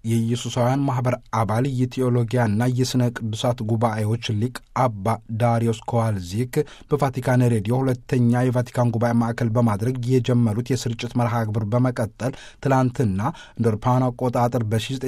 የኢየሱሳውያን ማኅበር አባል የቴዎሎጊያና የሥነ ቅዱሳት ጉባኤዎች ሊቅ አባ ዳሪዮስ ኮዋልዚክ በቫቲካን ሬዲዮ ሁለተኛ የቫቲካን ጉባኤ ማዕከል በማድረግ የጀመሩት የስርጭት መርሃ ግብር በመቀጠል ትላንትና እንደ አውሮፓውያን አቆጣጠር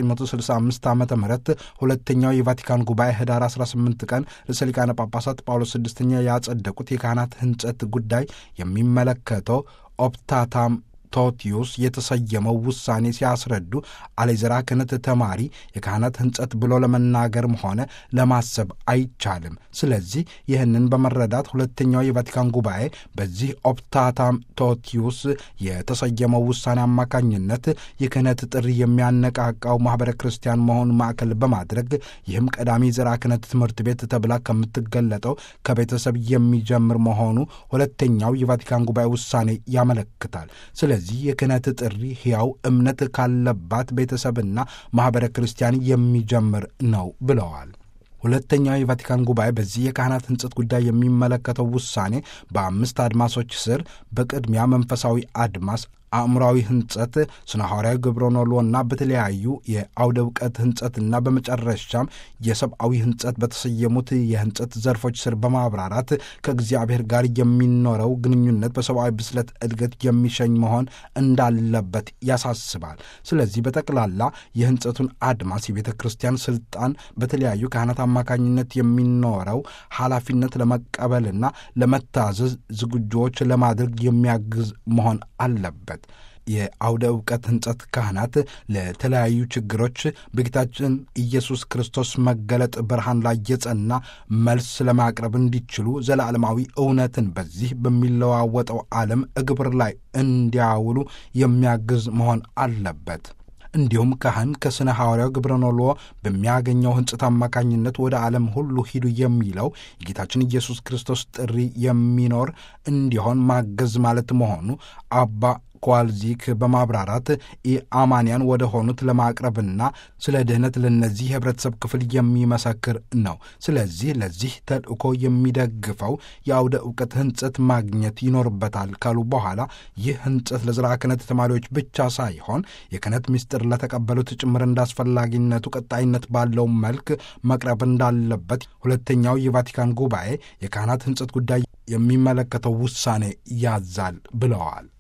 በ1965 ዓ ም ሁለተኛው የቫቲካን ጉባኤ ህዳር 18 ቀን ርዕሰ ሊቃነ ጳጳሳት ጳውሎስ ስድስተኛ ያጸደቁት የካህናት ሕንጸት ጉዳይ የሚመለከተው ኦፕታታም ቶቲዩስ የተሰየመው ውሳኔ ሲያስረዱ አለዘራ ክህነት ተማሪ የካህናት ሕንጸት ብሎ ለመናገርም ሆነ ለማሰብ አይቻልም። ስለዚህ ይህንን በመረዳት ሁለተኛው የቫቲካን ጉባኤ በዚህ ኦፕታታም ቶቲዩስ የተሰየመው ውሳኔ አማካኝነት የክህነት ጥሪ የሚያነቃቃው ማኅበረ ክርስቲያን መሆን ማዕከል በማድረግ ይህም ቀዳሚ ዘራ ክህነት ትምህርት ቤት ተብላ ከምትገለጠው ከቤተሰብ የሚጀምር መሆኑ ሁለተኛው የቫቲካን ጉባኤ ውሳኔ ያመለክታል። ስለዚህ የክህነት ጥሪ ሕያው እምነት ካለባት ቤተሰብና ማኅበረ ክርስቲያን የሚጀምር ነው ብለዋል። ሁለተኛው የቫቲካን ጉባኤ በዚህ የካህናት ሕንጸት ጉዳይ የሚመለከተው ውሳኔ በአምስት አድማሶች ስር በቅድሚያ መንፈሳዊ አድማስ አእምራዊ ሕንጸት፣ ስነ ሐዋርያዊ ግብረ ኖሎና በተለያዩ የአውደ ዕውቀት ሕንጸትና በመጨረሻም የሰብአዊ ሕንጸት በተሰየሙት የሕንጸት ዘርፎች ስር በማብራራት ከእግዚአብሔር ጋር የሚኖረው ግንኙነት በሰብአዊ ብስለት እድገት የሚሸኝ መሆን እንዳለበት ያሳስባል። ስለዚህ በጠቅላላ የሕንጸቱን አድማስ የቤተ ክርስቲያን ሥልጣን በተለያዩ ካህናት አማካኝነት የሚኖረው ኃላፊነት ለመቀበልና ለመታዘዝ ዝግጁዎች ለማድረግ የሚያግዝ መሆን አለበት። የአውደ ዕውቀት ሕንጸት ካህናት ለተለያዩ ችግሮች በጌታችን ኢየሱስ ክርስቶስ መገለጥ ብርሃን ላይ የጸና መልስ ለማቅረብ እንዲችሉ ዘላለማዊ እውነትን በዚህ በሚለዋወጠው ዓለም እግብር ላይ እንዲያውሉ የሚያግዝ መሆን አለበት። እንዲሁም ካህን ከስነ ሐዋርያው ግብረ ኖሎ በሚያገኘው ሕንጸት አማካኝነት ወደ ዓለም ሁሉ ሂዱ የሚለው የጌታችን ኢየሱስ ክርስቶስ ጥሪ የሚኖር እንዲሆን ማገዝ ማለት መሆኑ አባ ኮዋልዚክ በማብራራት ኢአማንያን ወደ ሆኑት ለማቅረብና ስለ ድኅነት ለነዚህ የህብረተሰብ ክፍል የሚመሰክር ነው። ስለዚህ ለዚህ ተልእኮ የሚደግፈው የአውደ ዕውቀት ሕንጸት ማግኘት ይኖርበታል ካሉ በኋላ ይህ ሕንጸት ለዘራ ክህነት ተማሪዎች ብቻ ሳይሆን የክህነት ምስጢር ለተቀበሉት ጭምር እንዳስፈላጊነቱ ቀጣይነት ባለው መልክ መቅረብ እንዳለበት ሁለተኛው የቫቲካን ጉባኤ የካህናት ሕንጸት ጉዳይ የሚመለከተው ውሳኔ ያዛል ብለዋል።